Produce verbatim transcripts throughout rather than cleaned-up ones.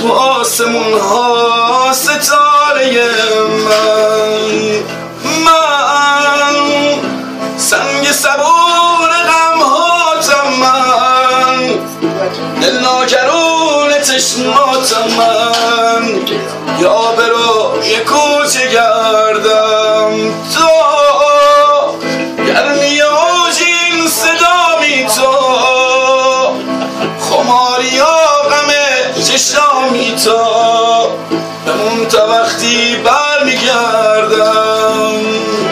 تو آسمون ها ستاره من، من سنگ صبور غم هاتم، من دل ناکرون چشماتم، من یا برو یه کوچه گردم تو گرمی آجین صدامی تو خماری آقم چشامی تو بمون تا وقتی بر میگردم.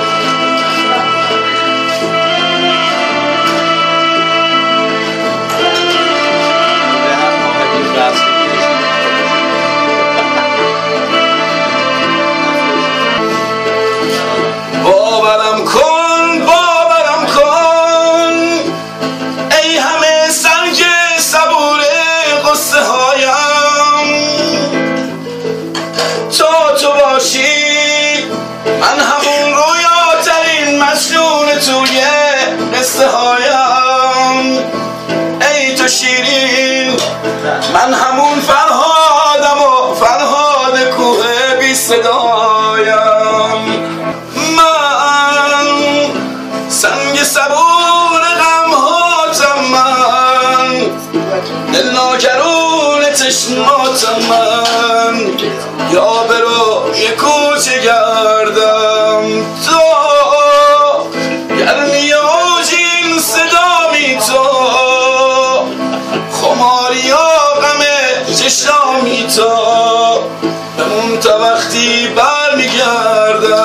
باورم کن باورم کن ای همه سنگ صبور قصه هایم، تا تو باشی من همون رویاترین مجنون توی قصه هایم، ای تو شیرین من همون فرهادم و فرهاد کوه بی صدایم، سنگ صبور غم هاتم، من دل ناکرون چشماتم، من یا برو یه کوچه گردم تو گرمی آجین صدامی تو خماری آقم چشامی تو بمون تا وقتی بر میگردم.